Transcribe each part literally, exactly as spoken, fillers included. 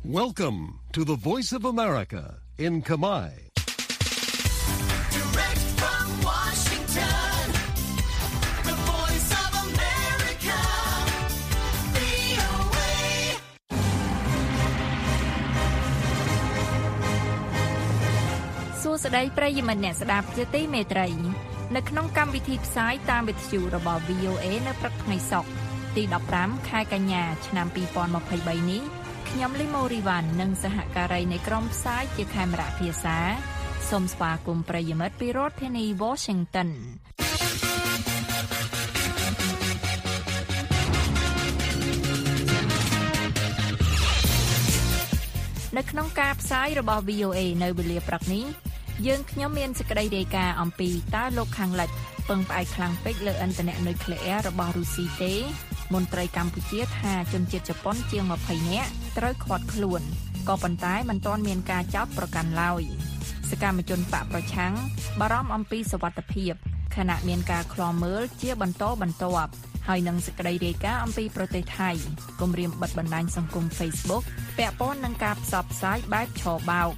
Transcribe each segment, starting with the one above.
Welcome to the Voice of America in Khmer. Direct from Washington, the Voice of America, វី អូ เอសួស្តីប្រិយមិត្តអ្នកស្ដាប់ជាទីមេត្រីនៅក្នុងកម្មវិធីផ្សាយតាមវិទ្យុរបស់ វី អូ เอ នៅព្រឹកថ្ងៃសុក្រទីដប់ប្រាំខែកញ្ញាឆ្នាំពីរពាន់ម្ភៃបីនេះខ្ញុំលីម៉ូរីវ៉ាន់និងសហការីនៃក្រុមផ្សាយជាខេមរៈភាសាសូមស្វាគមន៍ប្រិយមិត្តពីរដ្ឋធានី Washington នៅក្នុងការផ្សាយរបស់ វី អូ เอ នៅវេលាព្រឹកនេះយើងខ្ញុំមានសេចក្តីរាយការណ៍អំពីតើលោកខាងលិចពឹងផ្អែកខ្លាំងពេកលើឥន្ធនៈនុយក្លេអ៊ែររបស់រុស្ស៊ីទេមន្ត្រីកម្ពុជាថាជនជាតិជប៉ុនជាងម្ភៃនាក់ត្រូវឃាត់ខ្លួនក៏ប៉ុន្តែមិនទាន់មានការចោទប្រកាន់ឡើយសកម្មជនបកប្រឆាំងបារម្ភអំពីសុវត្ថិភាពខណៈមានការឃ្លាំមើលជាបន្តបន្ទាប់ហើយនឹងសេចក្តីរាយការណ៍អំពីប្រទេសថៃគម្រាមបិទបណ្ដាញសង្គម Facebook ពាក់ព័ន្ធនឹងការផ្សព្វផ្សាយបែបឆបោក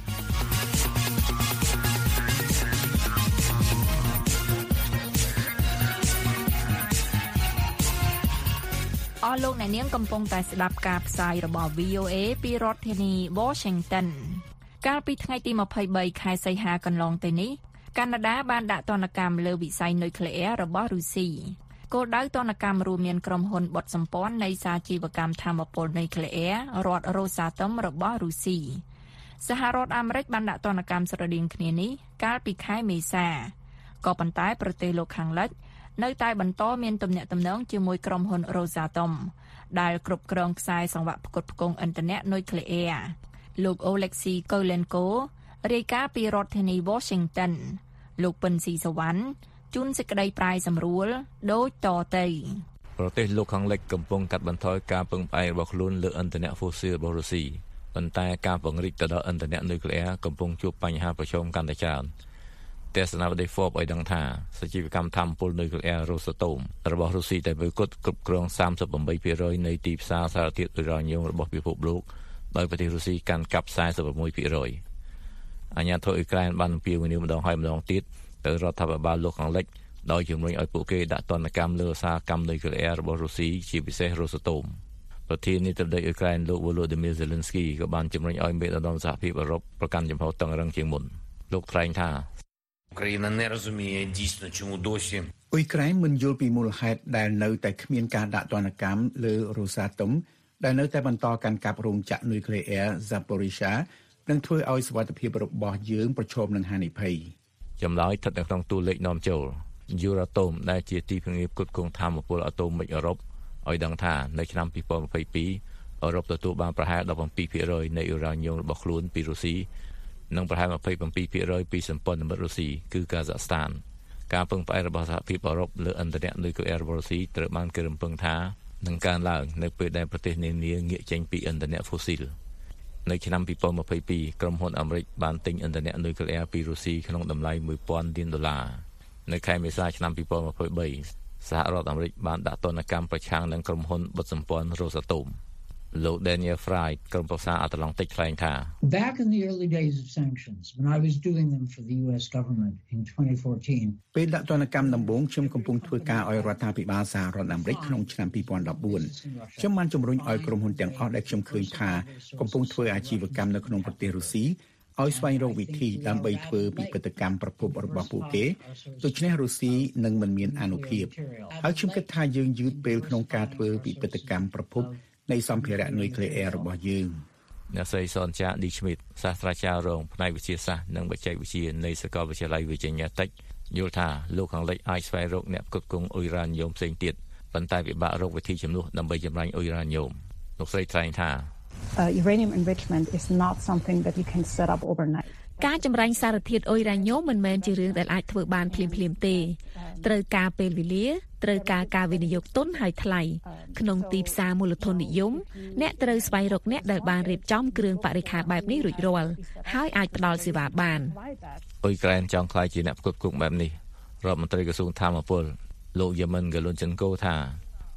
អស់លោកអ្នកនាងកំពុងតែស្ដាប់ការផ្សាយរបស់ វី អូ เอ ពីរដ្ឋធានី Washington កាលពីថ្ងៃទីម្ភៃបីខែសីហាកន្លងទៅនេះកាណាដាបានដាក់ទណ្ឌកម្មលើវិស័យនុយក្លេអ៊ែររបស់រុស្ស៊ីគោលដៅទណ្ឌកម្មរួមមានក្រុមហ៊ុនបុតសម្ព័ន្ធនៃសាជីវកម្មថាមពលនុយក្លេអ៊ែររដ្ឋរ៉ូសាតុមរបស់រុស្ស៊ីសហរដ្ឋអាមេរិកបានដាក់ទណ្ឌកម្មស្រដៀងគ្នានេះកាលពីខែមេសាក៏ប៉ុន្តែប្រទេសលោកខាងលិចនៅតែបន្តមានទំនាក់ទំនងជាមួយក្រុមហ៊ុន Rosatom ដែលគ្រប់គ្រងខ្សែសង្វាក់ផ្គត់ផ្គង់ឥន្ធនៈនុយក្លេអ៊ែរលោក Oleksiy Kolenko រាយការណ៍ពីរដ្ឋធានី Washington លោកពិនស៊ីសវណ្ណជួនសេចក្តីប្រាយសម្រួលដូចតទៅប្រទេសលោកខាងលិចកំពុងកាត់បន្ថយការពឹងផ្អែករបស់ខ្លួនលើឥន្ធនៈហ្វូស៊ីលរបស់រុស្ស៊ីប៉ុន្តែការពង្រីកទៅដល់ឥន្ធនៈនុយក្លេអ៊ែរកំពុងជួបបញ្ហាប្រឈមកាន់តែច្រើនទស្សនាវដ្តី Forbes ឲ្យដឹងថាសជីវកម្មថាមពលនុយក្លេអ៊ែរ Rosatom របស់រុស្ស៊ីតែមួយគត់គ្រប់គ្រង សាមសិបប្រាំពីរភាគរយ នៃទីផ្សារសារធាតុអ៊ុរ៉ាញ៉ូមរបស់ពិភពលោកដោយប្រទេសរុស្ស៊ីកាន់កាប់ សែសិបប្រាំមួយភាគរយ អាញាធរអ៊ុយក្រែនបានអំពាវនាវម្ដងហើយម្ដងទៀតទៅរដ្ឋាភិបាលលោកខាងលិចដោយជំរុញឲ្យពួកគេដាក់ទណ្ឌកម្មលើឧស្សាហកម្មនុយក្លេអ៊ែររបស់រុស្ស៊ីជាពិសេស Rosatom ប្រធានាធិបតីអ៊ុយក្រែនលោក Volodymyr Zelensky ក៏បានជំរុញឲ្យមេដឹកនាំសហភាពអឺរ៉ុបប្រកាន់ចំហតឹងរឹងជាងមុនលោកថ្លែងថា Україна не розуміє дійсно, чому досі អ៊ុយក្រែនមិនយល់ពីមូលហេតុដែលនៅតែគ្មានការដាក់ទណ្ឌកម្មលើ Rosatom ដែលនៅតែបន្តកាន់កាប់រោងចក្រនុយក្លេអ៊ែរ Zaporizhzhia និងធ្វើឲ្យសុវត្ថិភាពរបស់យើងប្រឈមនឹងហានិភ័យចម្លើយស្ថិតនៅក្នុងតួលេខនាំចូល Euratom ដែលជាទីភ្នាក់ងារផ្គត់ផ្គង់ថាមពលអាតូមិកអឺរ៉ុបឲ្យដឹងថានៅឆ្នាំពីរពាន់ម្ភៃពីរអឺរ៉ុបទទួលបានប្រហែល ដប់ប្រាំពីរភាគរយ នៃអ៊ុរ៉ាញ៉ូមរបស់ខ្លួនពីរុស្ស៊ីនិងប្រហែល ម្ភៃប្រាំពីរភាគរយ ពីសម្ព័ន្ធមិត្តរុស្ស៊ីគឺកាហ្សាក់ស្ថានការពឹងផ្អែករបស់សហភាពអឺរ៉ុបលើឥន្ធនៈនុយក្លេអ៊ែររបស់រុស្ស៊ីត្រូវបានគេរំពឹងថានឹងកើនឡើងនៅពេលដែលប្រទេសនានាងាកចេញពីឥន្ធនៈហ្វូស៊ីលនៅឆ្នាំពីរពាន់ម្ភៃពីរក្រុមហ៊ុនអាមេរិកបានទិញឥន្ធនៈនុយក្លេអ៊ែរពីរុស្ស៊ីក្នុងតម្លៃមួយពាន់លានដុល្លារនៅខែមេសាឆ្នាំពីរពាន់ម្ភៃបីសហរដ្ឋអាមេរិកបានដាក់ទណ្ឌកម្មប្រឆាំងនឹងក្រុមហ៊ុនបុតសម្ព័ន្ធ Rosatom លោក Daniel Fry ក្រុមប្រឹក្សាអន្តរជាតិថ្លែងថា Back in the early days of sanctions when I was doing them for the ยู เอส government in twenty fourteen ពេលដាក់ទណ្ឌកម្មដំបូងខ្ញុំកំពុងធ្វើការឲ្យរដ្ឋាភិបាលសហរដ្ឋអាមេរិកក្នុងឆ្នាំពីរពាន់ដប់បួនខ្ញុំបានជំរុញឲ្យក្រុមហ៊ុនទាំងអស់ដែលខ្ញុំឃើញថាកំពុងធ្វើអាជីវកម្មនៅក្នុងប្រទេសរុស្ស៊ីឲ្យស្វែងរកវិធីដើម្បីធ្វើពិពិធកម្មប្រភពរបស់ពួកគេដូច្នេះរុស្ស៊ីនឹងមិនមានអានុភាពហើយខ្ញុំគិតថាយើងយឺតពេលក្នុងការធ្វើពិពិធកម្មប្រភពនៃសម្ភារៈនុយក្លេអ៊ែររបស់យើងអ្នកស្រីសនចាឌីឈ្មីតសាស្ត្រាចារ្យរងផ្នែកវិទ្យាសាស្ត្រនិងបច្ចេកវិទ្យានៃសាកលវិទ្យាល័យ Virginia Tech យល់ថាលោកខាងលិចអាចស្វែងរកអ្នកផ្គត់ផ្គង់អ៊ុយរ៉ាញ៉ូមផ្សេងទៀតប៉ុន្តែពិបាករកវិធីជំនួសដើម្បីចម្រាញ់អ៊ុយរ៉ាញ៉ូមលោកស្រីថ្លែងថា Uh, uranium enrichment is not something that you can set up overnight. ការចម្រាញ់សារធាតុអ៊ុយរ៉ាញ៉ូមមិនមែនជារឿងដែលអាចធ្វើបានភ្លាមៗទេត្រូវការពេលវេលាត្រូវការការវិនិយោគទុនហើយថ្លៃក្នុងទីផ្សារមូលធននិយមអ្នកត្រូវស្វែងរកអ្នកដែលបានរៀបចំគ្រឿងបរិក្ខារបែបនេះរួចរាល់ហើយអាចផ្ដល់សេវាបានអ៊ុយក្រែនចង់ក្លាយជាអ្នកផ្គត់ផ្គង់បែបនេះរដ្ឋមន្ត្រីក្រសួងថាមពលលោកយ៉ាមិនហ្គាលុនចិនកូថា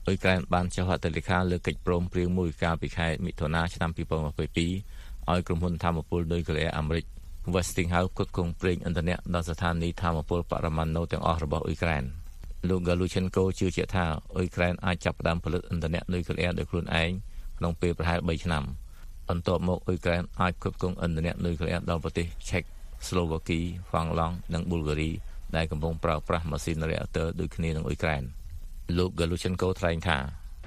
អ៊ុយក្រែនបានចុះហត្ថលេខាលើកិច្ចព្រមព្រៀងមួយកាលពីខែមិថុនាឆ្នាំពីរពាន់ម្ភៃពីរឲ្យក្រុមហ៊ុនថាមពលនុយក្លេអ៊ែរអាមេរិក Westinghouse ផ្គត់ផ្គង់ប្រេងឥន្ធនៈដល់ស្ថានីយ៍ថាមពលបរមាណូទាំងអស់របស់អ៊ុយក្រែនលោក Galuchenko ជឿជាក់ថាអ៊ុយក្រែនអាចចាប់ផ្ដើមផលិតឥន្ធនៈនុយក្លេអ៊ែរដោយខ្លួនឯងក្នុងពេលប្រហែលបីឆ្នាំបន្ទាប់មកអ៊ុយក្រែនអាចផ្គត់ផ្គង់ឥន្ធនៈនុយក្លេអ៊ែរដល់ប្រទេសឆែក ស្លូវ៉ាគី ហ្វាំងឡង់និងប៊ុលហ្គារីដែលកំពុងប្រើប្រាស់ម៉ាស៊ីនរ៉េអាទ័រដូចគ្នានឹងអ៊ុយក្រែនលោក Galuchenko ថ្លែងថា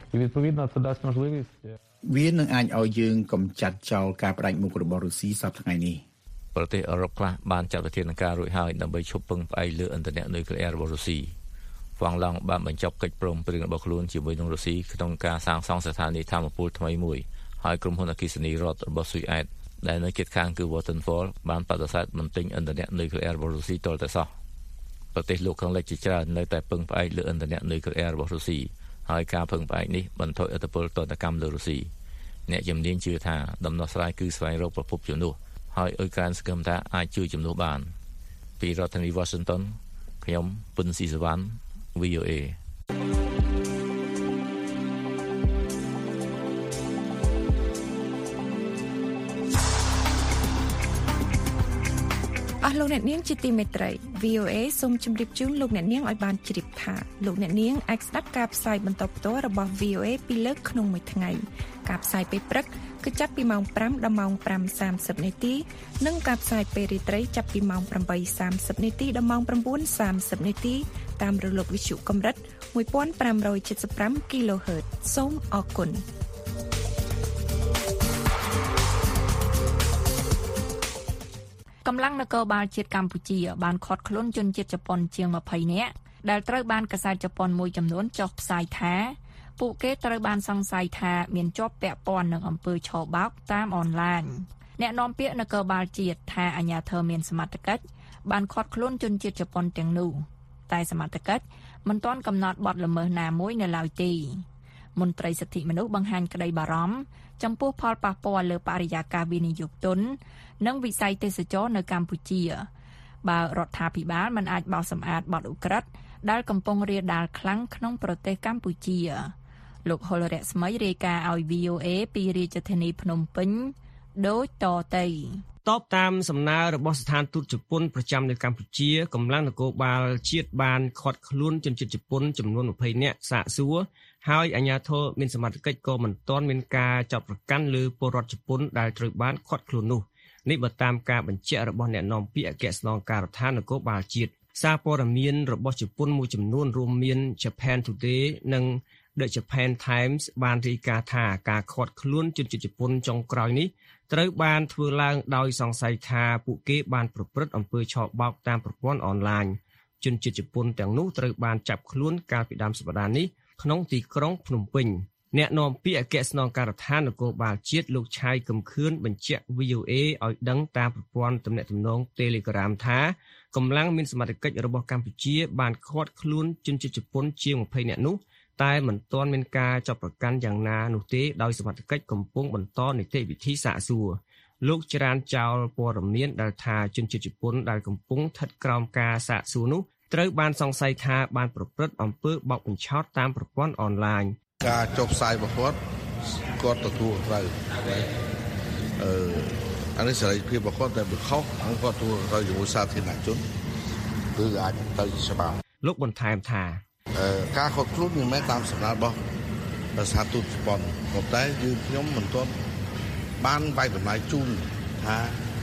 វានឹងអាចឲ្យយើងកម្ចាត់ចោលការផ្ដាច់មុខរបស់រុស្ស៊ីសប្តាហ៍ថ្ងៃនេះប្រទេសអឺរ៉ុបខ្លះបានចាត់វិធានការរួចហើយដើម្បីឈប់ពឹងផ្អែកលើឥន្ធនៈនុយក្លេអ៊ែររបស់រុស្ស៊ីហ្វាំងឡង់បានបញ្ចប់កិច្ចព្រមព្រៀងរបស់ខ្លួនជាមួយនឹងរុស្ស៊ីក្នុងការសាងសង់ស្ថានីយ៍ថាមពលថ្មីមួយហើយក្រុមហ៊ុនអគ្គិសនីរដ្ឋរបស់ស៊ុយអែតដែលនៅជិតខាងគឺ Vattenfall បានបដិសេធមិនទិញឥន្ធនៈនុយក្លេអ៊ែររបស់រុស្ស៊ីទាល់តែសោះប្រទេសលោកខាងលិចជាច្រើននៅតែពឹងផ្អែកលើឥន្ធនៈនុយក្លេអ៊ែររបស់រុស្ស៊ីហើយការពឹងផ្អែកនេះបន្ថយឥទ្ធិពលទណ្ឌកម្មលើរុស្ស៊ីអ្នកជំនាញជឿថាដំណោះស្រាយគឺស្វែងរកប្រភពជំនួសហើយអ៊ុយក្រែនសង្ឃឹមថាអាចជួយជំនួសបានពីរដ្ឋធានី Washington ខ្ញុំពុនស៊ីសវណ្ណ វី អូ เอអស់លោកអ្នកនាងជាទីមេត្រី វី អូ เอ សូមជម្រាបជូនលោកអ្នកនាងឲ្យបានជ្រាបថាលោកអ្នកនាងអាចស្ដាប់ការផ្សាយបន្តផ្ទាល់របស់ វី អូ เอ ពីរលើកក្នុងមួយថ្ងៃការផ្សាយពេលព្រឹកគឺចាប់ពីម៉ោងប្រាំដល់ម៉ោងប្រាំសាមសិបនាទីនិងការផ្សាយពេលរាត្រីចាប់ពីម៉ោងប្រាំបីសាមសិបនាទីដល់ម៉ោងប្រាំបួនសាមសិបនាទីតាមរលកវិទ្យុកម្រិតមួយពាន់ប្រាំរយседមប្រាំ គីឡូហឺត សូមអរគុណកម្លាំងនគរបាលជាតិកម្ពុជាបានឃាត់ខ្លួនជនជាតិជប៉ុនជាងម្ភៃនាក់ដែលត្រូវបានកាសែតជប៉ុនមួយចំនួនចុះផ្សាយថាពួកគេត្រូវបានសង្ស័យថាមានជាប់ពាក់ព័ន្ធនឹងអំពើឆបោកតាមអនឡាញអ្នកនាំពាក្យនគរបាលជាតិថាអាជ្ញាធរមានសមត្ថកិច្ចបានឃាត់ខ្លួនជនជាតិជប៉ុនទាំងនោះតែសមត្ថកិច្ចមិនទាន់កំណត់បទល្មើសណាមួយនៅឡើយទេមន្ត្រីសិទ្ធិមនុស្សបង្ហាញក្តីបារម្ភចំពោះផលប៉ះពាល់លើបរិយាកាសវិនិយោគទុននិងវិស័យទេសចរនៅកម្ពុជាបើរដ្ឋាភិបាលមិនអាចបោសសម្អាតបទឧក្រិដ្ឋដែលកំពុងរាលដាលខ្លាំងក្នុងប្រទេសកម្ពុជាលោកហុលរស្មីរាយការណ៍ឲ្យ វី អូ เอ ពីរាជធានីភ្នំពេញដូចតទៅតបតាមសំណើរបស់ស្ថានទូតជប៉ុនប្រចាំនៅកម្ពុជាកម្លាំងនគរបាលជាតិបានឃាត់ខ្លួនជនជាតិជប៉ុនចំនួនម្ភៃនាក់សាកសួរហើយអាជ្ញាធរមានសមត្ថកិច្ចក៏មិនទាន់មានការចាប់ប្រកាន់លើពលរដ្ឋជប៉ុនដែលត្រូវបានឃាត់ខ្លួននោះនេះបើតាមការបញ្ជាក់របស់អ្នកនាំពាក្យអគ្គស្នងការដ្ឋាននគរបាលជាតិសារព័ត៌មានរបស់ជប៉ុនមួយចំនួនរួមមាន Japan Today និង The Japan Times បានរាយការណ៍ថាការឃាត់ខ្លួនជនជាតិជប៉ុនចុងក្រោយនេះត្រូវបានធ្វើឡើងដោយសង្ស័យថាពួកគេបានប្រព្រឹត្តអំពើឆបោកតាមប្រព័ន្ធអនឡាញជនជាតិជប៉ុនទាំងនោះត្រូវបានចាប់ខ្លួនកាលពីដើមសប្តាហ៍នេះក្នុងទីក្រុងភ្នំពេញអ្នកនាំពាក្យអគ្គស្នងការដ្ឋាននគរបាលជាតិលោកឆៃកឹមខឿនបញ្ជាក់ វី អូ เอ ឲ្យដឹងតាមប្រព័ន្ធទំនាក់ទំនង Telegram ថាកម្លាំងមានសមត្ថកិច្ចរបស់កម្ពុជាបានឃាត់ខ្លួនជនជាតិជប៉ុនជាងម្ភៃនាក់នោះតែមិនទាន់មានការចាប់ប្រកាន់យ៉ាងណានោះទេដោយសមត្ថកិច្ចកំពុងបន្តនីតិវិធីសាកសួរលោកច្រានចោលព័ត៌មានដែលថាជនជាតិជប៉ុនដែលកំពុងស្ថិតក្រោមការសាកសួរនោះត្រូវបានសង្ស័យថាបានប្រព្រឹត្តអំពើបោកបញ្ឆោតតាមប្រព័ន្ធអនឡាញការចុះផ្សាយរបស់គាត់គាត់ទទួលត្រូវអឺអានេះសេរីភាពរបស់គាត់តែបើខុសគាត់ទទួលត្រូវជាមួយសាធារណជនគឺអាចទៅច្បាប់លោកបន្ថែមថាការខុសខ្លួនមិនមែនតាមសំណើរបស់ស្ថានទូតជប៉ុនប៉ុន្តែយើងខ្ញុំមិនទាន់បានវាយតម្លៃជូនថា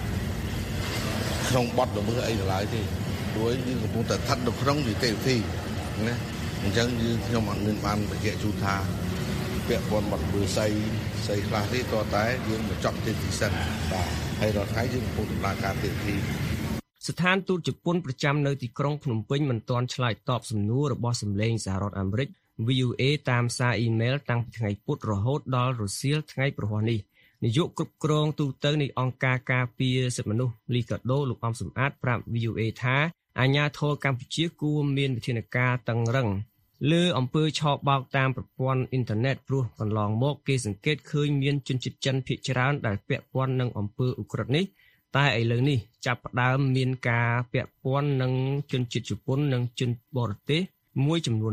ក្នុងបទល្មើសអីឡើយទេព្រោះយើងកំពុងតែស្ថិតនៅក្នុងនីតិវិធីណាអញ្ចឹងយើងខ្ញុំអត់មានបានបញ្ជាក់ជូនថាពាក់ព័ន្ធបទល្មើសស្អីស្អីខ្លះទេតតែយើងបញ្ចប់ទីទីសិនបាទហើយរាល់ថ្ងៃយើងកំពុងដំណើរការទីទីស្ថានទូតជប៉ុនប្រចាំនៅទីក្រុងភ្នំពេញមិនទាន់ឆ្លើយតបសំណួររបស់សម្លេងសហរដ្ឋអាមេរិក វី អូ เอ តាមសារអ៊ីមែលតាំងពីថ្ងៃពុធរហូតដល់រសៀលថ្ងៃព្រហស្បតិ៍នេះនាយកគ្រប់គ្រងទូតនៃអង្គការការពារសិទ្ធិមនុស្សលីកាដូលោកអំសំអាតប្រាប់ វី អូ เอ ថាអាជ្ញាធរកម្ពុជាគួរមានវិធានការតឹងរឹងលើអំពើឆបោកតាមប្រព័ន្ធអ៊ីនធឺណិតព្រោះកន្លងមកគេសង្កេតឃើញមានជនជាតិចិនភាគច្រើនដែលពាក់ព័ន្ធនឹងអំពើឧក្រិដ្ឋនេះតែឥឡូវនេះចាប់ផ្ដើមមានការពាក់ព័ន្ធនឹងជនជាតិជប៉ុននិងជនបរទេសមួយចំនួនទៀត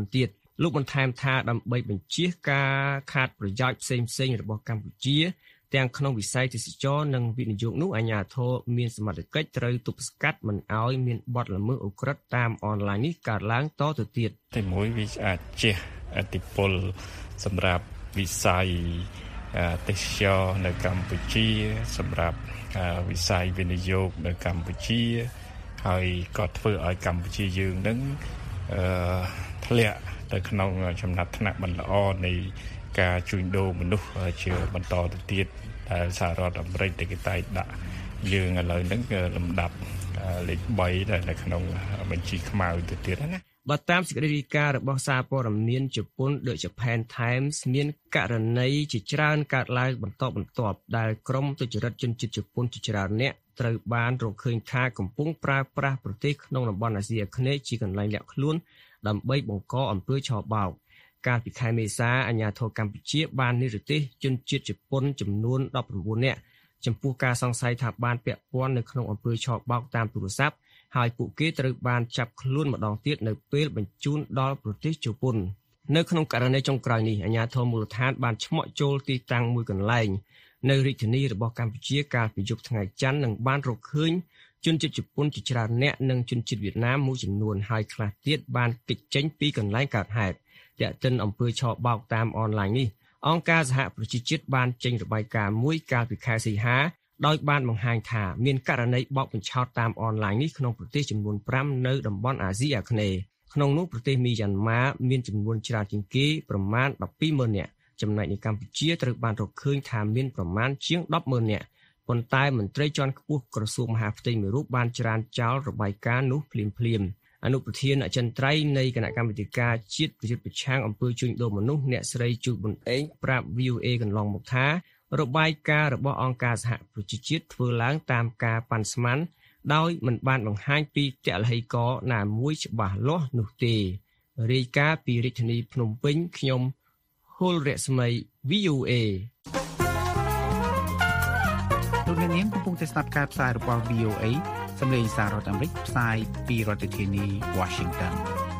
លោកបន្ថែមថាដើម្បីបញ្ជៀសការខាតប្រយោជន៍ផ្សេងៗរបស់កម្ពុជាទាំងក្នុងវិស័យទេសចរនិងវិនិយោគនោះអាជ្ញាធរមានសមត្ថកិច្ចត្រូវទប់ស្កាត់មិនឲ្យមានបទល្មើសអូក្រិដ្ឋតាមអនឡាញនេះកើតឡើងតទៅទៀតទីមួយវាអាចជះឥទ្ធិពលសម្រាប់វិស័យទេសចរនៅកម្ពុជាសម្រាប់វិស័យវិនិយោគនៅកម្ពុជាហើយក៏ធ្វើឲ្យកម្ពុជាយើងនឹងអឺធ្លាក់ទៅក្នុងចំណាត់ថ្នាក់មិនល្អនៃការជួញដូរមនុស្សជាបន្តទៅទៀតដែលសហរដ្ឋអាមេរិកតែគេតែដាក់យើងឥឡូវហ្នឹងគឺលំដាប់លេខ3ដែលនៅក្នុងបញ្ជីខ្មៅទៅទៀតណាបើតាមសេចក្តីរាយការណ៍របស់សារព័ត៌មានជប៉ុន The Japan Times មានករណីជាច្រើនកើតឡើងបន្តបន្ទាប់ដែលក្រុមទុច្ចរិតជនជាតិជប៉ុនជាច្រើនអ្នកត្រូវបានរកឃើញថាកំពុងប្រើប្រាស់ប្រទេសក្នុងតំបន់អាស៊ីអាគ្នេយ៍ជាកន្លែងលាក់ខ្លួនដើម្បីបង្កអំពើឆបោកកាលពីខែមេសាអាជ្ញាធរកម្ពុជាបាននិរទេសជនជាតិជប៉ុនចំនួនដប់៩នាក់ចំពោះការសង្ស័យថាបានពាក់ព័ន្ធនៅក្នុងអំពើឆបោកតាមទូរស័ព្ទហើយពួកគេត្រូវបានចាប់ខ្លួនម្ដងទៀតនៅពេលបញ្ជូនដល់ប្រទេសជប៉ុននៅក្នុងករណីចុងក្រោយនេះអាជ្ញាធរមូលដ្ឋានបានឆ្មក់ចូលទីតាំងមួយកន្លែងនៅរាជធានីរបស់កម្ពុជាកាលពីយប់ថ្ងៃច័ន្ទនិងបានរកឃើញជនជាតិជប៉ុនជាច្រើនអ្នកនិងជនជាតិវៀតណាមមួយចំនួនហើយខ្លះទៀតបានគេចចេញពីកន្លែងកើតហេតុទាក់ទិនអំពើឆបោកតាមអនឡាញនេះអង្គការសហប្រជាជាតិបានចេញរបាយការណ៍មួយកាលពីខែសីហាដោយបានបង្ហាញថាមានករណីបោកបញ្ឆោតតាមអនឡាញនេះក្នុងប្រទេសចំនួនប្រាំនៅតំបន់អាស៊ីអាគ្នេយ៍ក្នុងនោះប្រទេសមីយ៉ាន់ម៉ាមានចំនួនច្រើនជាងគេប្រមាណដប់ពីរម៉ឺននាក់ចំណែកនៅកម្ពុជាត្រូវបានរកឃើញថាមានប្រមាណជាងដប់ម៉ឺននាក់ប៉ុន្តែមន្ត្រីជាន់ខ្ពស់ក្រសួងមហាផ្ទៃមួយរូបបានច្រានចោលរបាយការណ៍នោះភ្លាមៗអនុប្រធានអចិន្ត្រៃយ៍នៃគណៈកម្មាធិការជាតិប្រយុទ្ធប្រឆាំងអំពើជួញដូរមនុស្សអ្នកស្រីជូប៊ុនអេងប្រាប់ វី អូ เอ កន្លងមកថារបាយការណ៍របស់អង្គការសហប្រជាជាតិធ្វើឡើងតាមការប៉ាន់ស្មានដោយមិនបានបង្ហាញពីទឡ្ហីករណ៍ណាមួយច្បាស់លាស់នោះទេរាយការណ៍ពីរាជធានីភ្នំពេញខ្ញុំហុលរស្មី វី អូ เอលោកអ្នកនាងកំពុងតែស្ដាប់ការផ្សាយរបស់ វី អូ เอ សម្លេងសាររដ្ឋអាមេរិកផ្សាយពីរដ្ឋធានី Washington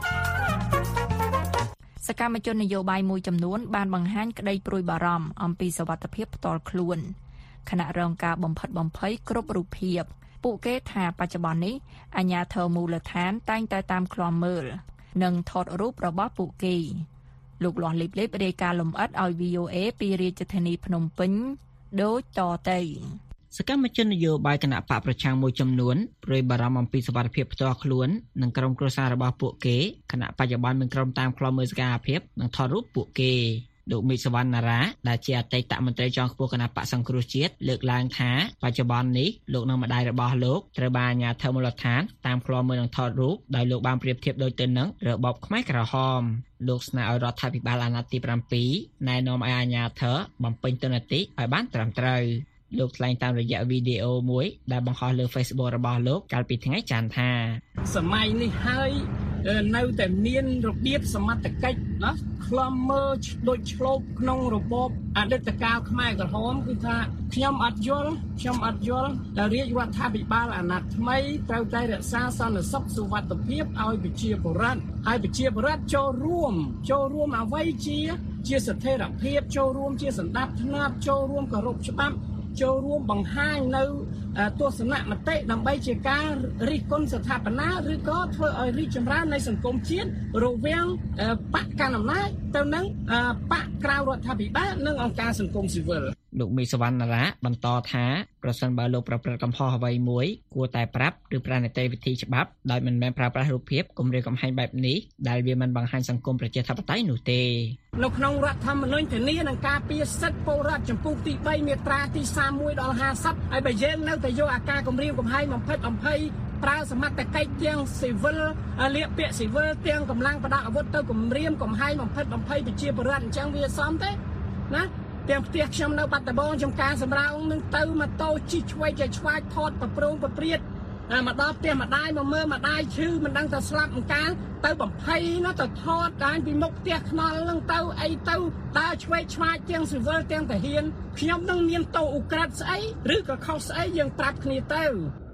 សកម្មជននយោបាយមួយចំនួនបានបង្ហាញក្តីព្រួយបារម្ភអំពីសុវត្ថិភាពផ្ទាល់ខ្លួនខណៈរងការបំផិតបំភ័យគ្រប់រូបភាពពួកគេថាបច្ចុប្បន្ននេះអាជ្ញាធរមូលដ្ឋានតែងតែតាមឃ្លាំមើលនិងថតរូបរបស់ពួកគេលោកលាស់លីបលីបរាយការណ៍លម្អិតឲ្យ វី អូ เอ ពីរាជធានីភ្នំពេញដូចតទៅសកម្មជននយោបាយគណៈបកប្រឆាំងមួយចំនួនព្រួយបារម្ភអំពីសុវត្ថិភាពផ្ទាល់ខ្លួននិងក្រុមគ្រួសាររបស់ពួកគេគណៈបច្ចុប្បន្នមានក្រុមតាមឃ្លាំមើលសកម្មភាពនិងថតរូបពួកគេលោកមីសវណ្ណារាដែលជាអតីតមន្ត្រីជាន់ខ្ពស់គណៈបកសង្គ្រោះជាតិលើកឡើងថាបច្ចុប្បន្ននេះលោកនិងម្ដាយរបស់លោកត្រូវបានអាជ្ញាធរមូលដ្ឋានតាមឃ្លាំមើលនិងថតរូបដោយលោកបានប្រៀបធៀបដូចទៅនឹងរបបខ្មែរក្រហមលោកស្នើឲ្យរដ្ឋាភិបាលអាណត្តិទី7ណែនាំឲ្យអាជ្ញាធរបំពេញតួនាទីឲ្យបានត្រឹមត្រូវលោកថ្លែងតាមរយៈវីដេអូមួយដែលបង្ហោះលើ Facebook របស់លោកកាលពីថ្ងៃច័ន្ទថាសម័យនេះហើយនៅតែមានរបៀបសមត្ថកិច្ចណាខ្លំមើលដូចឆ្លូបក្នុងរបបអតីតកាលខ្មែរក្រហមគឺថាខ្ញុំអត់យល់ខ្ញុំអត់យល់តែរាជរដ្ឋាភិបាលអាណត្តិថ្មីត្រូវតែរក្សាសន្តិសុខសុវត្ថិភាពឲ្យប្រជាពលរដ្ឋឲ្យប្រជាពលរដ្ឋចូលរួមចូលរួមអ្វីជាជាស្ថិរភាពចូលរួមជាសន្តិភាពចូលរួមគោរពច្បាប់ចូលរួមបង្ហាញនៅទស្សនៈមតិដើម្បីជាការរិះគន់ស្ថាបនាឬក៏ធ្វើឲ្យរីកចម្រើននៃសង្គមជាតិរវាងបកកណ្ដាលអំណាចទៅនឹងបកក្រៅរដ្ឋាភិបាលនិងអង្គការសង្គមស៊ីវិលលោកមីសវណ្ណារាបន្តថាប្រសិនបើលោកប្រព្រឹត្តកំហុសអ្វីមួយគួរតែប្រាប់ឬប្រានីតិវិធីច្បាប់ដោយមិនមែនប្រើប្រាស់រូបភាពគំរាមកំហែងបែបនេះដែលវាមិនបង្ហាញសង្គមប្រជាធិបតេយ្យនោះទេនៅក្នុងរដ្ឋធម្មនុញ្ញធានានឹងការពារសិទ្ធិពលរដ្ឋចំពោះទី3មាត្រាទីសាមមួយដល់ห้าสิบហើយបើយើងនៅតែយកអាការគំរាមកំហែងបំផិតបំភ័យប្រើសមត្ថកិច្ចទាំងស៊ីវិលលាកពាក្យស៊ីវិលទាំងកម្លាំងប្រដាប់អាវុធទៅគំរាមកំហែងបំផិតបំភ័យប្រជាពលរដ្ឋអញ្ចឹងវាសមទេណាទាំងផ្ទះខ្ញុំនៅបាត់ដំបងចំការសម្រោងនឹងទៅម៉ូតូជិះឆ្វេងចឆ្វាយថតប្រប្រងប្រព្រាតមកដល់ផ្ទះម្ដាយមកមើលម្ដាយឈឺមិនដឹងថាស្លាប់អង្ការទៅបំភ័យណាទៅថតកាយពីមុខផ្ទះខ្នល់នឹងទៅអីទៅដើរឆ្វេងឆ្វាយទាំងស៊ីវិលទាំងទាហានខ្ញុំនឹងមានតោអ៊ុក្រិតស្អីឬក៏ខុសស្អីយើងប្រាប់គ្នាទៅ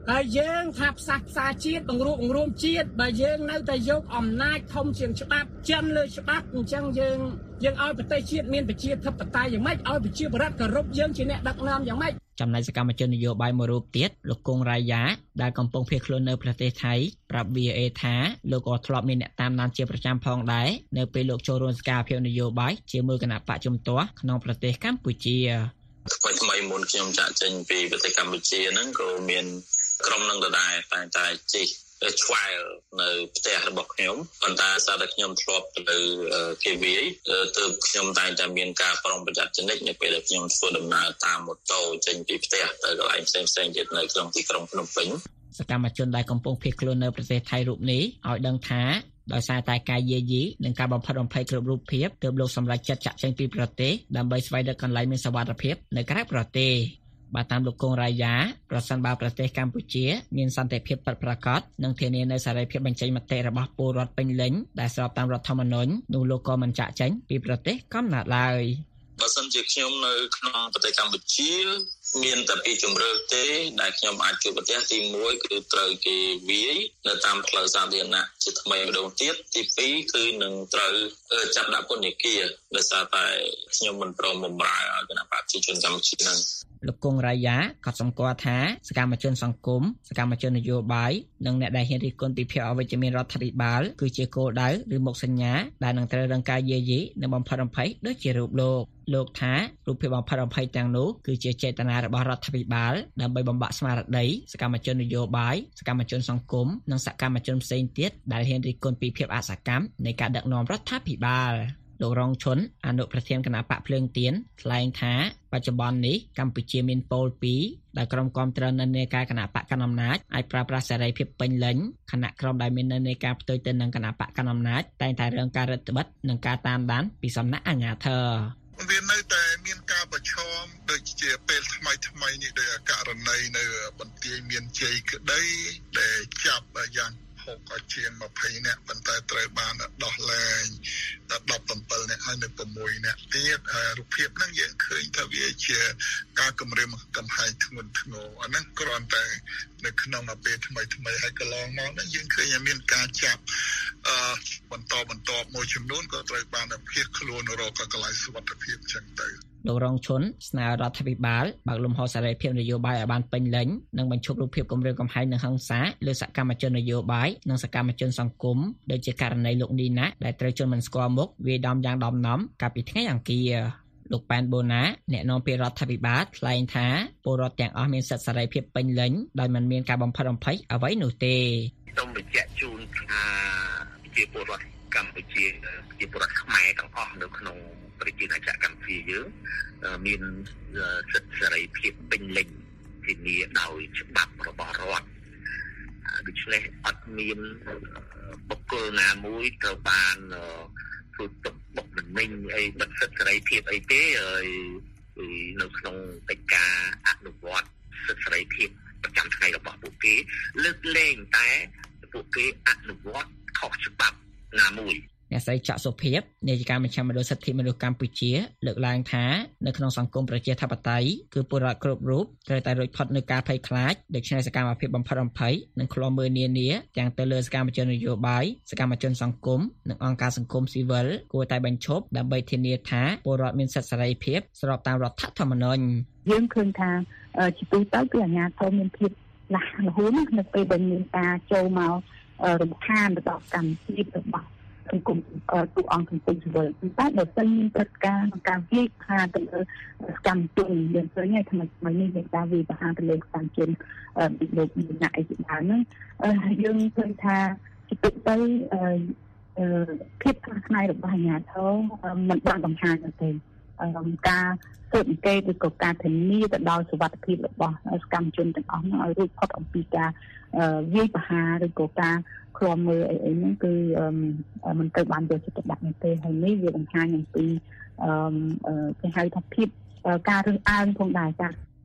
ហើយយើងថាផ្សះផ្សាជាតិបង្រួបបង្រួមជាតិបើយើងនៅតែយកអំណាចធំជាងច្បាប់ចិនលើច្បាប់អញ្ចឹងយើងយើងឲ្យប្រទេសជាតិមានប្រជាធិបតេយ្យយ៉ាងម៉េចឲ្យប្រជាពលរដ្ឋគោរពយើងជាអ្នកដឹកនាំយ៉ាងម៉េចចំណែកសកម្មជននយោបាយមួយរូបទៀតលោកគង់រាយាដែលកំពុងភៀសខ្លួននៅប្រទេសថៃប្រាប់ វី អូ អេ ថាលោកក៏ធ្លាប់មានអ្នកតាមដានជាប្រចាំផងដែរនៅពេលលោកចូលរួមសកម្មភាពនយោបាយជាមួយគណៈបកជំទាស់ក្នុងប្រទេសកម្ពុជាថ្មីថ្មីមុនខ្ញុំចាក់ចេញពីប្រទេសកម្ពុជាហ្នឹងក៏មានក្រុមនឹងដដែលតែតែជិះឆ្វែលនៅផ្ទះរបស់ខ្ញុំប៉ុន្តែសារតែខ្ញុំធ្លាប់ទៅ កេ វី ទើបខ្ញុំតែងតែមានការប្រុងប្រយ័ត្នជានិច្ចនៅពេលដែលខ្ញុំធ្វើដំណើរតាមម៉ូតូចេញពីផ្ទះទៅកន្លែងផ្សេងផ្សេងទៀតនៅក្នុងទីក្រុងភ្នំពេញសកម្មជនដែលកំពុងភៀសខ្លួននៅប្រទេសថៃរូបនេះឲ្យដឹងថាដោយសារតែការយាយីនិងការបំផិតបំភ័យគ្រប់រូបភាពទើបលោកសម្រេចចិត្តចាក់ចេញពីប្រទេសដើម្បីស្វែងរកកន្លែងមានសុវត្ថិភាពនៅក្រៅប្រទេសបើតាមលោកគង់រាយាប្រសិនបើប្រទេសកម្ពុជាមានសន្តិភាពពិតប្រាកដនិងធានានូវសេរីភាពបញ្ចេញមតិរបស់ពលរដ្ឋពេញលេញដែលស្របតាមរដ្ឋធម្មនុញ្ញនោះលោកក៏មិនចាក់ចេញពីប្រទេសកំណើតឡើយបើសិនជាខ្ញុំនៅក្នុងប្រទេសកម្ពុជាមានតែពីជំរឿទេដែលខ្ញុំអាចជួបប្រទេសទីមួយគឺត្រូវគេវាយនៅតាមផ្លូវសាធារណៈជាថ្មីម្ដងទៀតទីពីរគឺនឹងត្រូវចាប់ដាក់ពន្ធនាគារដោយសារតែខ្ញុំមិនព្រមបម្រើឲ្យគណៈបកប្រជាជនកម្ពុជាហ្នឹងលោកគង់រាយាក៏សម្គាល់ថាសកម្មជនសង្គមសកម្មជននយោបាយនិងអ្នកដែលហ៊ានរិះគន់ពីភាពអវិជ្ជមានរដ្ឋាភិបាលគឺជាគោលដៅឬមុខសញ្ញាដែលនឹងត្រូវរងការយាយីនិងបំផិតបំភ័យដូចជារូបលោកលោកថារូបភាពបំផិតបំភ័យទាំងនោះគឺជាចេតនារបស់រដ្ឋាភិបាលដើម្បីបំបាក់ស្មារតីសកម្មជននយោបាយសកម្មជនសង្គមនិងសកម្មជនផ្សេងទៀតដែលហ៊ានរិះគន់ពីភាពអសកម្មនៃការដឹកនាំរដ្ឋាភិបាលលោករងឈុនអនុប្រធានគណៈបកភ្លើងទៀនថ្លែងថាបច្ចុប្បន្ននេះកម្ពុជាមានពោលពីរដែលក្រុមគាំទ្រនៅនៃការគណៈបកកណ្ដាលអំណាចអាចប្រើប្រាស់សេរីភាពពេញលេញគណៈក្រុមដែលមាននៅនៃការផ្ទុយទៅនឹងគណៈបកកណ្ដាលអំណាចតែងតែរងការរឹតបន្តឹងនិងការតាមដានពីសំណាក់អាជ្ញាធរវានៅតែមានការប្រឈមដូចជាពេលថ្មីថ្មីនេះដោយករណីនៅបន្ទាយមានជ័យក្តីដែលចាប់យ៉ាងក៏ជាងยี่สิบនាក់ប៉ុន្តែត្រូវបានដោះលែងដល់ដប់bảyនាក់ហើយនៅ៦នាក់ទៀតរូបភាពហ្នឹងយើងឃើញថាវាជាការគម្រាមកំហែងធ្ងន់ធ្ងរអាហ្នឹងគ្រាន់តែនៅក្នុងពេលថ្មីថ្មីហើយកន្លងមកហ្នឹងយើងឃើញថាមានការចាប់អឺបន្តបន្តមួយចំនួនក៏ត្រូវបានភៀសខ្លួនរកកន្លែងសុវត្ថិភាពចឹងទៅលោករងឈុនស្នើរដ្ឋាភិបាលបើកលំហសេរីភាពនយោបាយឲ្យបានពេញលេញនិងបញ្ឈប់រូបភាពគំរាមកំហែងនិងហិង្សាលើសកម្មជននយោបាយនិងសកម្មជនសង្គមដូចជាករណីលោកនីណាដែលត្រូវជន់មិនស្គាល់មុខវាយដំយ៉ាងដំណំកាលពីថ្ងៃអង្គារលោកប៉ែនបូណាអ្នកនាំពាក្យរដ្ឋាភិបាលថ្លែងថាពលរដ្ឋទាំងអស់មានសិទ្ធិសេរីភាពពេញលេញដោយមិនមានការបំផិតបំភ័យអ្វីនោះទេសូមបញ្ជាក់ជូនថាជាពលរដ្ឋកម្ពុជាជាពលរដ្ឋខ្មែរទាំងអស់នៅក្នុងប្រជាណាចក្រកម្ពុជាយើងមានសិទ្ធិសេរីភាពពេញលេញធានាដោយច្បាប់របស់រដ្ឋដូច្នេះអត់មានបុគ្គលណាមួយត្រូវបានធ្វើទុកបុកម្នេញអីបិទសិទ្ធិសេរីភាពអីទេហើយនៅក្នុងកិច្ចការអនុវត្តសិទ្ធិសេរីភាពប្រចាំថ្ងៃរបស់ពួកគេលើកលែងតែពួកគេអនុវត្តខុសច្បាប់ណាមួយអ្នកស្រីចាក់សុភាពនាយិកាមជ្ឈមណ្ឌលសិទ្ធិមនុស្សកម្ពុជាលើកឡើងថានៅក្នុងសង្គមប្រជាធិបតេយ្យគឺពលរដ្ឋគ្រប់រូបត្រូវតែរួចផុតនៃការភ័យខ្លាចដូច្នេះសកម្មភាពបំផិតបំភ័យនិងឃ្លាំមើលនានាទាំងទៅលើសកម្មជននយោបាយសកម្មជនសង្គមនិងអង្គការសង្គមស៊ីវិលគួរតែបញ្ឈប់ដើម្បីធានាថាពលរដ្ឋមានសិទ្ធិសេរីភាពស្របតាមរដ្ឋធម្មនុញ្ញយើងឃើញថាជាទូទៅគឺអាជ្ញាធរមានភាពលាក់លហួននៅពេលដែលមានការចូលមករំខានដល់កម្មភាពរបស់សង្គមទូអង្គសង្គមស៊ីវិលតែបើសិនមានព្រឹត្តិការណ៍ការវាយប្រហារទៅលើសកម្មជនយើងឃើញថាថ្មីនេះមានការវាយប្រហារទៅលើសកម្មជនពីលោកមីណាអីជាដើមហ្នឹងយើងឃើញថាជាទូទៅភាពខ្លាំងក្លារបស់អាជ្ញាធរមិនបានបង្ហាញទេការស៊ើបអង្កេតឬក៏ការធានាទៅដល់សុវត្ថិភាពរបស់សកម្មជនទាំងអស់នោះឲ្យរួចផុតអំពីការវាយប្រហារឬក៏ការឃ្លាំមើលអីអីហ្នឹងគឺមិនទៅបានយកចិត្តទុកដាក់នោះទេហើយនេះវាបង្ហាញអំពីគេហៅថាភាពការរើសអើងផងដែរចា៎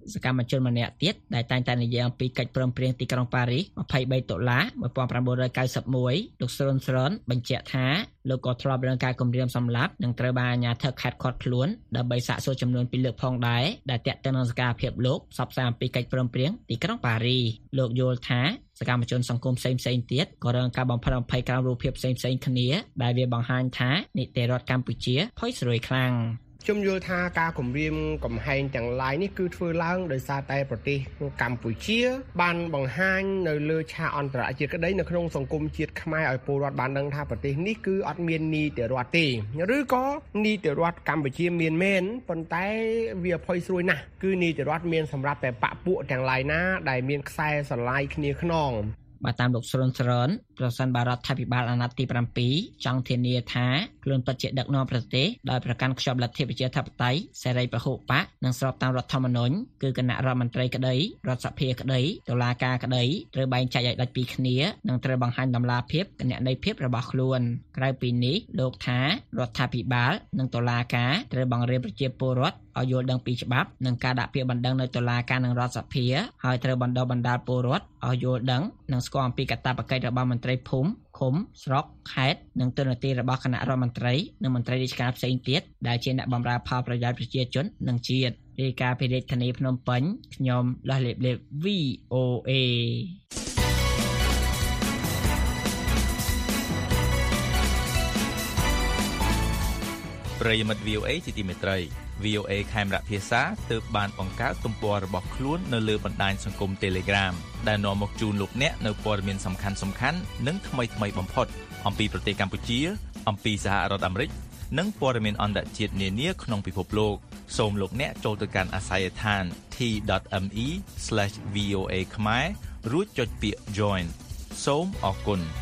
សកម្មជនម្នាក់ទៀតដែលតែងតែនិយាយអំពីកិច្ចព្រមព្រៀងទីក្រុងប៉ារីសยี่สิบสามដុល្លារnineteen ninety-oneលោកស្រុនស្រនបញ្ជាក់ថាលោកក៏ធ្លាប់រងការគំរាមសម្លាប់និងត្រូវបានអាជ្ញាធរខេត្តឃាត់ខ្លួនដើម្បីសាកសួរចំនួនពីរលើកផងដែរដែលទាក់ទងនឹងសកម្មភាពលោកផ្សព្វផ្សាយអំពីកិច្ចព្រមព្រៀងទីក្រុងប៉ារីសលោកយល់ថាសកម្មជនសង្គមផ្សេងៗទៀតក៏រងការបំផិតបំភ័យក្រោមរូបភាពផ្សេងៗគ្នាដែលវាបង្ហាញថានីតិរដ្ឋកម្ពុជាផុយស្រួយខ្លាំងខ្ញុំយល់ថាការគម្រាមកំហែងទាំងឡាយនេះគឺធ្វើឡើងដោយសារតែប្រទេសកម្ពុជាបានបង្ហាញនៅលើឆាកអន្តរជាតិក្តីនៅក្នុងសង្គមជាតិខ្មែរឲ្យពលរដ្ឋបានដឹងថាប្រទេសនេះគឺអត់មាននីតិរដ្ឋទេឬក៏នីតិរដ្ឋកម្ពុជាមានមែនប៉ុន្តែវាផុយស្រួយណាស់គឺនីតិរដ្ឋមានសម្រាប់តែបកពួកទាំងឡាយណាដែលមានខ្សែស្រឡាយគ្នាខ្នងបើតាមលោកស្រុនស្រនប្រសិនបើរដ្ឋាភិបាលអាណត្តិទីsevenចង់ធានាថាខ្លួនពិតជាដឹកនាំប្រទេសដោយប្រកាន់ខ្ជាប់លទ្ធិប្រជាធិបតេយ្យសេរីពហុបកនិងស្របតាមរដ្ឋធម្មនុញ្ញគឺគណៈរដ្ឋមន្ត្រីក្តីរដ្ឋសភាក្តីតុលាការក្តីត្រូវបែងចែកឲ្យដាច់ពីគ្នានិងត្រូវបង្ហាញតម្លាភាពគណនេយ្យភាពរបស់ខ្លួនក្រៅពីនេះលោកថារដ្ឋាភិបាលនិងតុលាការត្រូវបង្រៀនប្រជាពលរដ្ឋឲ្យយល់ដឹងពីច្បាប់និងការដាក់ពាក្យបណ្ដឹងនៅតុលាការនិងរដ្ឋសភាហើយត្រូវបណ្ដុះបណ្ដាលពលរដ្ឋឲ្យយល់ដឹងនិងស្គាល់អំពីកាតព្វកិច្ចរបស់មន្ត្រីភូមិឃុំស្រុកខេត្តនិងតួនាទីរបស់គណៈរដ្ឋមន្ត្រីនិងមន្ត្រីរាជការផ្សេងទៀតដែលជាអ្នកបម្រើផលប្រយោជន៍ប្រជាជននិងជាតិរាយការណ៍ពីរាជធានីភ្នំពេញខ្ញុំលាស់លេបលេប V O A ប្រិយមិត្ត វី អូ เอ ជាទីមេត្រី វី អូ เอ ខេមរៈភាសាទើបបានបង្កើតទំព័ររបស់ខ្លួននៅលើបណ្ដាញសង្គម Telegram ដែលនាំមកជូនលោកអ្នកនៅព័ត៌មានសំខាន់ៗនិងថ្មីៗបំផុតអំពីប្រទេសកម្ពុជាអំពីសហរដ្ឋអាមេរិកនិងព័ត៌មានអន្តរជាតិនានាក្នុងពិភពលោកសូមលោកអ្នកចូលទៅកាន់អាស័យដ្ឋាន t dot m e slash v o a ខ្មែររួចចុចពាក្យ Join សូមអរគុណ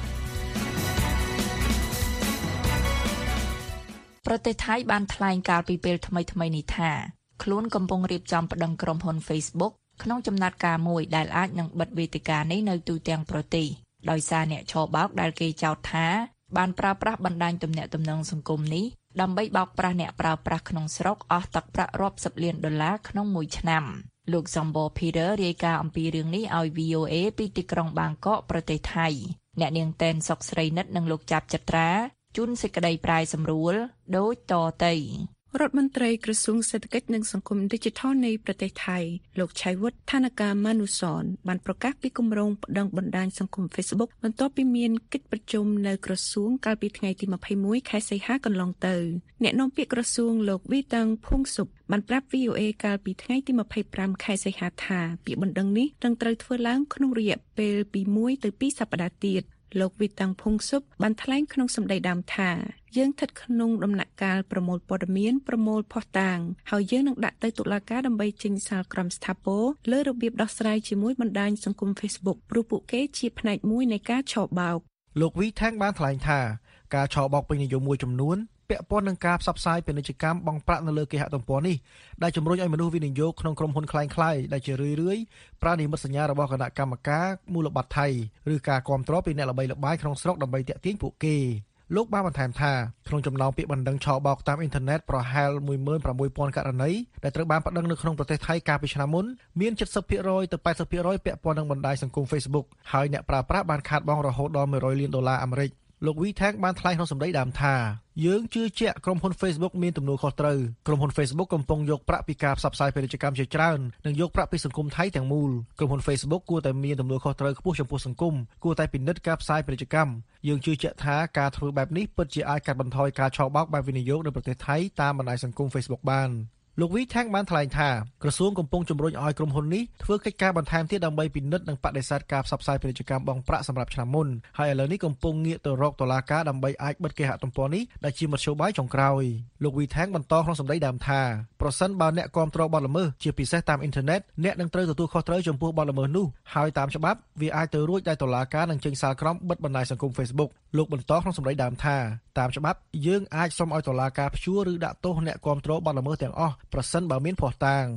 ប្រទេសថៃបានថ្លែងកាលពីពេលថ្មីៗនេះថាខ្លួនកំពុងរៀបចំប្តឹងក្រុមហ៊ុន Facebook ក្នុងចំណាត់ការមួយដែលអាចនឹងបិទវេទិកានេះនៅទូទាំងប្រទេសដោយសារអ្នកឆបោកដែលគេចោទថាបានប្រើប្រាស់បណ្ដាញទំនាក់ទំនងសង្គមនេះដើម្បីបោកប្រាស់អ្នកប្រើប្រាស់ក្នុងស្រុកអស់ទឹកប្រាក់រាប់សិបលានដុល្លារក្នុងមួយឆ្នាំលោកសំបូ Peter រាយការណ៍អំពីរឿងនេះឲ្យ វី អូ เอ ពីទីក្រុងបាងកកប្រទេសថៃអ្នកនាងតែនសុកស្រីនិតនិងលោកចាប់ចត្រាជួនសេចក្តីប្រាយសម្រួលដូចតទៅរដ្ឋមន្ត្រីក្រសួងសេដ្ឋកិច្ចនិងសង្គម Digital នៃប្រទេសថៃលោកឆៃវុឌ្ឍឋានកាមានុសនបានប្រកាសពីគម្រោងប្តឹងបណ្ដាញសង្គម Facebook បន្ទាប់ពីមានកិច្ចប្រជុំនៅក្រសួងកាលពីថ្ងៃទីtwenty-oneខែសីហាកន្លងទៅអ្នកនាំពាក្យក្រសួងលោកវីតាំងភួងសុបបានប្រាប់ វី អូ เอ កាលពីថ្ងៃទីtwenty-fiveខែសីហាថាពាក្យបណ្ដឹងនេះនឹងត្រូវធ្វើឡើងក្នុងរយៈពេលពីoneទៅtwoសប្តាហ៍ទៀតលោកវីតាំងភុងស៊ុបបានថ្លែងក្នុងសម្ដីដើមថាយើងស្ថិតក្នុងដំណាក់កាលប្រមូលព័ត៌មានប្រមូលភស្តុតាងហើយយើងនឹងដាក់ទៅតុលាការដើម្បីចេញសាលក្រមស្ថាពរលើរបៀបដោះស្រាយជាមួយបណ្ដាញសង្គម Facebook ព្រោះពួកគេជាផ្នែកមួយនៃការឆបោកលោកវីថាំងបានថ្លែងថាការឆបោកពេញនិយមមួយចំនួនពាក់ព័ន្ធនឹងការផ្សព្វផ្សាយពាណិជ្ជកម្មបង់ប្រាក់នៅលើគេហទំព័រនេះដែលជំរុញឲ្យមនុស្សវិនិយោគក្នុងក្រុមហ៊ុនខ្លែងខ្លាយដែលជារឿយៗប្រើនិមិត្តសញ្ញារបស់គណៈកម្មការមូលបត្រថៃឬការគាំទ្រពីអ្នកល្បីល្បាញក្នុងស្រុកដើម្បីទាក់ទាញពួកគេលោកបានបន្ថែមថាក្នុងចំណោមពាក្យបណ្ដឹងឆបោកតាមអ៊ីនធឺណិតប្រហែលone million six thousandករណីដែលត្រូវបានប្តឹងនៅក្នុងប្រទេសថៃកាលពីឆ្នាំមុនមានseventy percentទៅeighty percentពាក់ព័ន្ធនឹងបណ្ដាញសង្គម Facebook ហើយអ្នកប្រើប្រាស់បានខាតបង់រហូតដល់one hundredលានដុល្លារអាមេរិកលោកវីថាំងបានថ្លែងក្នុងសម្ដីដើមថាយើងជឿជាក់ក្រុមហ៊ុន Facebook មានទំនួលខុសត្រូវក្រុមហ៊ុន Facebook កំពុងយកប្រាក់ពីការផ្សព្វផ្សាយពាណិជ្ជកម្មជាច្រើននិងយកប្រាក់ពីសង្គមថៃទាំងមូលក្រុមហ៊ុន Facebook គួរតែមានទំនួលខុសត្រូវខ្ពស់ចំពោះសង្គមគួរតែពិនិត្យការផ្សាយពាណិជ្ជកម្មយើងជឿជាក់ថាការធ្វើបែបនេះពិតជាអាចកាត់បន្ថយការឆបោកបែបវិនិយោគនៅប្រទេសថៃតាមបណ្ដាញសង្គម Facebook បានលោកវីថាំងបានថ្លែងថាក្រសួងកំពុងជំរុញឲ្យក្រុមហ៊ុននេះធ្វើកិច្ចការបន្ថែមទៀតដើម្បីពិនិត្យនិងបដិសេធការផ្សព្វផ្សាយពាណិជ្ជកម្មបង់ប្រាក់សម្រាប់ឆ្នាំមុនហើយឥឡូវនេះកំពុងងាកទៅរកតុលាការដើម្បីអាចបិទគេហទំព័រនេះដែលជាមធ្យោបាយចុងក្រោយលោកវីថាំងបន្តក្នុងសម្ដីដើមថាប្រសិនបើអ្នកគាំទ្របទល្មើសជាពិសេសតាមអ៊ីនធឺណិតអ្នកនឹងត្រូវទទួលខុសត្រូវចំពោះបទល្មើសនោះហើយតាមច្បាប់វាអាចទៅរួចដោយតុលាការនឹងចេញសាលក្រមបិទបណ្ដាញសង្គម Facebook លោកបន្តក្នុងសម្ដីដើមថាតាមច្បាប់យើងអាចសុំឲ្យតុលាការព្យួរឬដាក់ទោសអ្នកគាំទ្របទល្មើសទាំងអស់ប្រសិនបើមានភស្តុតាង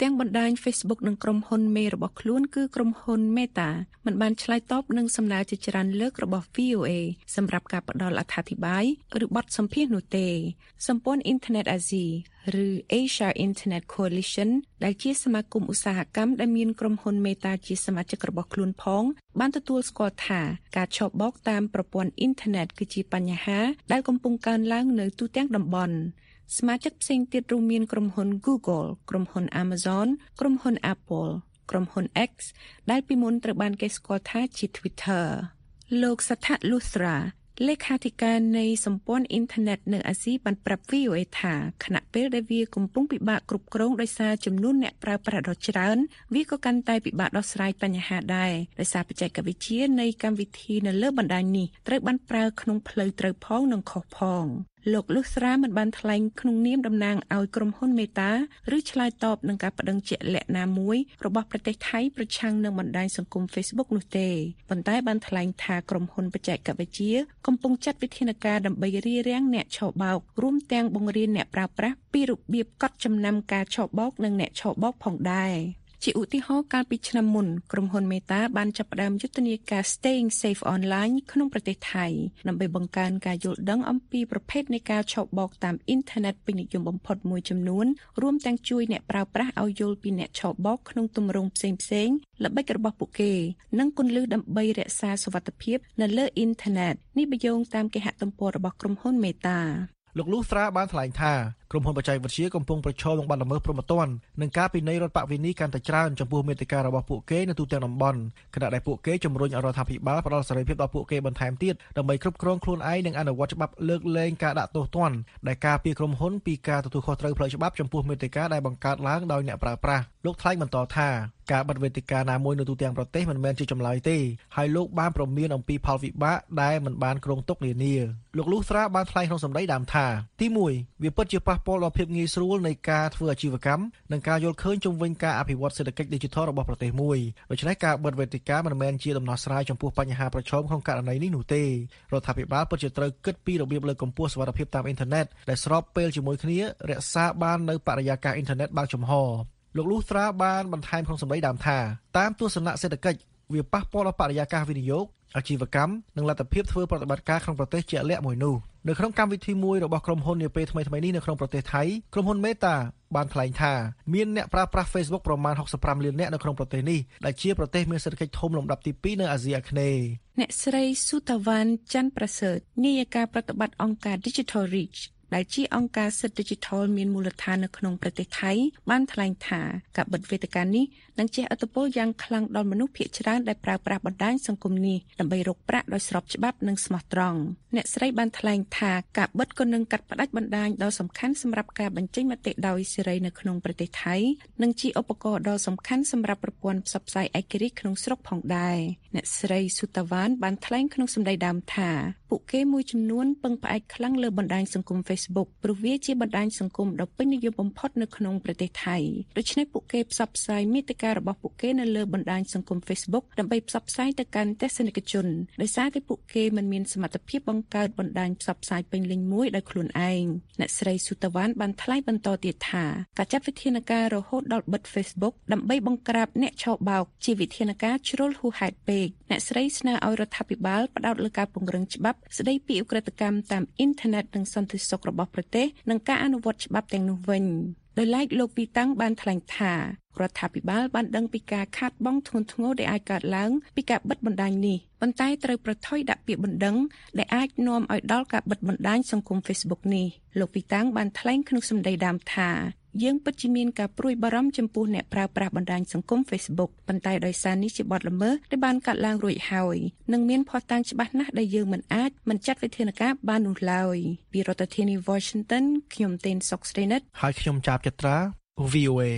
ទាំងបណ្ដាញ Facebook និងក្រុមហ៊ុនមេរបស់ខ្លួនគឺក្រុមហ៊ុន Meta មិនបានឆ្លើយតបនឹងសំណើជាច្រើនលើករបស់ V O A សម្រាប់ការផ្ដល់អត្ថាធិប្បាយឬបទសម្ភាសន៍នោះទេសម្ព័ន្ធ Internet Asia ឬ Asia Internet Coalition ដែលជាសមាគមឧស្សាហកម្មដែលមានក្រុមហ៊ុន Meta ជាសមាជិករបស់ខ្លួនផងបានទទួលស្គាល់ថាការឆបោកតាមប្រព័ន្ធអ៊ីនធឺណិតគឺជាបញ្ហាដែលកំពុងកើនឡើងនៅទូទាំងតំបន់សមាជិកផ្សេងទៀតរួមមានក្រុមហ៊ុន Google ក្រុមហ៊ុន Amazon ក្រុមហ៊ុន Apple ក្រុមហ៊ុន X ដែលពីមុនត្រូវបានគេស្គាល់ថាជា Twitter លោកសថលុស្រាលេខាធិការនៃសម្ព័ន្ធអ៊ីនធឺណិតនៅអាស៊ីបានប្រាប់ V O A ថាខណៈពេលដែលវាកំពុងពិបាកគ្រប់គ្រងដោយសារចំនួនអ្នកប្រើប្រាស់ដ៏ច្រើនវាក៏កាន់តែពិបាកដោះស្រាយបញ្ហាដែរដោយសារបច្ចេកវិទ្យានៃកម្មវិធីនៅលើបណ្ដាញនេះត្រូវបានប្រើក្នុងផ្លូវត្រូវផងនិងខុសផងលោកលុស្រាមិនបានថ្លែងក្នុងនាមតំណាងឲ្យក្រុមហ៊ុន Meta ឬឆ្លើយតបនឹងការប្តឹងជាក់លាក់ណាមួយរបស់ប្រទេសថៃប្រឆាំងនឹងបណ្ដាញសង្គម Facebook នោះទេប៉ុន្តែបានថ្លែងថាក្រុមហ៊ុនបច្ចេកវិទ្យាកំពុងចាត់វិធានការដើម្បីរារាំងអ្នកឆបោករួមទាំងបង្រៀនអ្នកប្រើប្រាស់ពីរបៀបកត់ចំណាំការឆបោកនិងអ្នកឆបោកផងដែរជាឧទាហរណ៍កាលពីឆ្នាំមុនក្រុមហ៊ុន Meta បានចាប់ផ្ដើមយុទ្ធនាការ Staying Safe Online ក្នុងប្រទេសថៃដើម្បីបង្កើនការយល់ដឹងអំពីប្រភេទនៃការឆបោកតាមអ៊ីនធឺណិតពេញនិយមបំផុតមួយចំនួនរួមទាំងជួយអ្នកប្រើប្រាស់ឲ្យយល់ពីអ្នកឆបោកក្នុងទម្រង់ផ្សេងៗល្បិចរបស់ពួកគេនិងគន្លឹះដើម្បីរក្សាសុវត្ថិភាពនៅលើអ៊ីនធឺណិតនេះបញ្យោងតាមគេហទំព័ររបស់ក្រុមហ៊ុន Meta លោកលូស្ត្រាបានថ្លែងថាក្រុមហ៊ុនបច្ចេកវិទ្យាកំពុងប្រឈមនឹងបទល្មើសព្រហ្មទណ្ឌនិងការពិន័យរដ្ឋបវេនីកាន់តែច្រើនចំពោះមាតិការបស់ពួកគេនៅទូទាំងតំបន់ខណៈដែលពួកគេជំរុញឲ្យរដ្ឋាភិបាលផ្ដល់សេរីភាពដល់ពួកគេបន្ថែមទៀតដើម្បីគ្រប់គ្រងខ្លួនឯងនិងអនុវត្តច្បាប់លើកលែងការដាក់ទោសទណ្ឌដែលការពារក្រុមហ៊ុនពីការទទួលខុសត្រូវផ្លូវច្បាប់ចំពោះមាតិកាដែលបង្កើតឡើងដោយអ្នកប្រើប្រាស់លោកថ្លែងបន្តថាការបិទវេទិកាណាមួយនៅទូទាំងប្រទេសមិនមែនជាចម្លើយទេហើយលោកបានព្រមានអំពីផលវិបាកដែលមិនបានគ្រោងទុកនានាលោកលូស្ត្រាបានថ្លែងក្នុងសម្ដីដើមថាទីមួយវាពិតជាប៉ះពាល់ដល់ភាពងាយស្រួលនៃការធ្វើអាជីវកម្មនិងការយល់ឃើញជំវិញការអភិវឌ្ឍសេដ្ឋកិច្ចឌីជីថលរបស់ប្រទេសមួយដូច្នេះការបិទវេទិកាមិនមែនជាដំណោះស្រាយចំពោះបញ្ហាប្រឈមក្នុងករណីនេះនោះទេរដ្ឋាភិបាលពិតជាត្រូវគិតពីរបៀបលើកកម្ពស់សុវត្ថិភាពតាមអ៊ីនធឺណិតដែលស្របពេលជាមួយគ្នារក្សាបាននូវបរិយាកាសអ៊ីនធឺណិតបើកចំហលោកលូស្ត្រាបានបន្ថែមក្នុងសម្ដីដើមថាតាមទស្សនៈសេដ្ឋកិច្ចវាប៉ះពាល់ដល់បរិយាកាសវិនិយោគអាជីវកម្មនិងលទ្ធភាពធ្វើប្រតិបត្តិការក្នុងប្រទេសជាក់លាក់មួយនោះនៅក្នុងកម្មវិធីមួយរបស់ក្រុមហ៊ុននាពេលថ្មីៗនេះនៅក្នុងប្រទេសថៃក្រុមហ៊ុន Meta បានថ្លែងថាមានអ្នកប្រើប្រាស់ Facebook ប្រមាណហុកសិបប្រាំលាននាក់នៅក្នុងប្រទេសនេះដែលជាប្រទេសមានសេដ្ឋកិច្ចធំលំដាប់ទីពីរនៅអាស៊ីអាគ្នេយ៍អ្នកស្រីស៊ូតាវ៉ានច័ន្ទប្រសើរនាយិកាប្រតិបត្តិអង្គការ Digital Reachដែលជាអង្គការសិទ្ធិ Digital មានមូលដ្ឋាននៅក្នុងប្រទេសថៃបានថ្លែងថាការបិទវេទិកានេះនឹងជះឥទ្ធិពលយ៉ាងខ្លាំងដល់មនុស្សភាគច្រើនដែលប្រើប្រាស់បណ្ដាញសង្គមនេះដើម្បីរកប្រាក់ដោយស្របច្បាប់និងស្មោះត្រង់អ្នកស្រីបានថ្លែងថាការបិទក៏នឹងកាត់ផ្តាច់បណ្ដាញដ៏សំខាន់សម្រាប់ការបញ្ចេញមតិដោយសេរីនៅក្នុងប្រទេសថៃនិងជាឧបករណ៍ដ៏សំខាន់សម្រាប់ប្រព័ន្ធផ្សព្វផ្សាយឯករាជ្យក្នុងស្រុកផងដែរអ្នកស្រីស៊ូតាវ៉ានបានថ្លែងក្នុងសម្ដីដើមថាពួកគេមួយចំនួនពឹងផ្អែកខ្លាំងលើបណ្ដាញសង្គម Facebook ព្រោះវាជាបណ្ដាញសង្គមដ៏ពេញនិយមបំផុតនៅក្នុងប្រទេសថៃដូច្នេះពួកគេផ្សព្វផ្សាយមាតិការបស់ពួកគេនៅលើបណ្ដាញសង្គម Facebook ដើម្បីផ្សព្វផ្សាយទៅកាន់ទស្សនិកជនដោយសារតែពួកគេមិនមានសមត្ថភាពបង្កើតបណ្ដាញផ្សព្វផ្សាយពេញលេញមួយដោយខ្លួនឯងអ្នកស្រីស៊ូតាវ៉ានបានថ្លែងបន្តទៀតថាការចាត់វិធានការរហូតដល់បិទ Facebook ដើម្បីបង្ក្រាបអ្នកឆបោកជាវិធានការជ្រុលហួសហេតុពេកអ្នកស្រីស្នើឲ្យរដ្ឋាភិបាលផ្ដោតលើការពង្រឹងច្បាប់ស្ដីពីឧក្រិដ្ឋកម្មតាមអ៊ីនធឺណិតនិងសន្តិសុខរបស់ប្រទេសនិងការអនុវត្តច្បាប់ទាំងនោះវិញដោយឡែកលោកវីតាំងបានថ្លែងថារដ្ឋាភិបាលបានដឹងពីការខាតបង់ធ្ងន់ធ្ងរដែលអាចកើតឡើងពីការបិទបណ្ដាញនេះប៉ុន្តែត្រូវប្រថុយដាក់ពាក្យបណ្ដឹងដែលអាចនាំឲ្យដល់ការបិទបណ្ដាញសង្គម Facebook នេះលោកវីតាំងបានថ្លែងក្នុងសម្ដីដើមថាយើងពិតជាមានការព្រួយបារម្ភចំពោះអ្នកប្រើប្រាស់បណ្ដាញសង្គម Facebook ប៉ុន្តែដោយសារនេះជាបទល្មើសដែលបានកាត់ឡើងរួចហើយនិងមានភស្តុតាងច្បាស់ណាស់ដែលយើងមិនអាចមិនចាត់វិធានការបាននោះឡើយពីរដ្ឋធានី Washington ខ្ញុំតេនសុកស្រីនិតហើយខ្ញុំចាបចត្រា V O A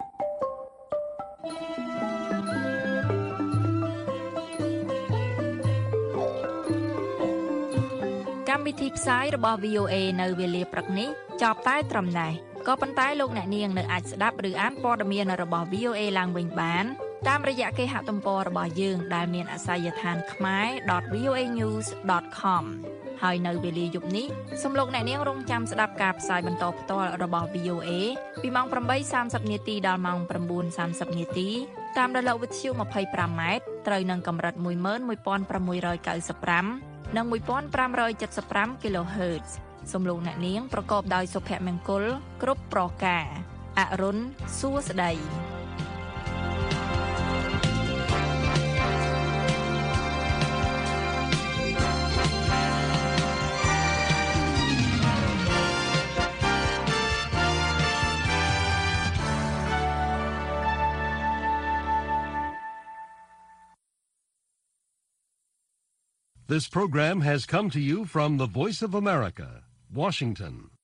កម្មវិធីផ្សាយរបស់ V O A នៅវេលាព្រឹកនេះចប់តែត្រឹមណេះក៏ប៉ុន្តែលោកអ្នកនាងនៅអាចស្ដាប់ឬអានព័ត៌មានរបស់ V O A ឡើងវិញបានតាមរយៈគេហទំព័ររបស់យើងដែលមានអាសយដ្ឋាន khmae dot voanews dot com ហើយនៅវេលាយប់នេះសូមលោកអ្នកនាងរងចាំស្ដាប់ការផ្សាយបន្តផ្ទាល់របស់ វី អូ เอ ពីម៉ោង ប្រាំបីសាមសិប នាទីដល់ម៉ោង ៩ សាមសិប នាទីតាមរលកវិទ្យុ ยี่สิบห้า ម៉ែត្រត្រូវនឹងកម្រិត một nghìn một trăm sáu mươiห้า និង một nghìn năm trămเจ็ดสิบห้า kHz សូមលោកអ្នកនាងប្រកបដោយសុភមង្គលគ្រប់ប្រការអរុនសួស្តី This program has come to you from the Voice of America, Washington.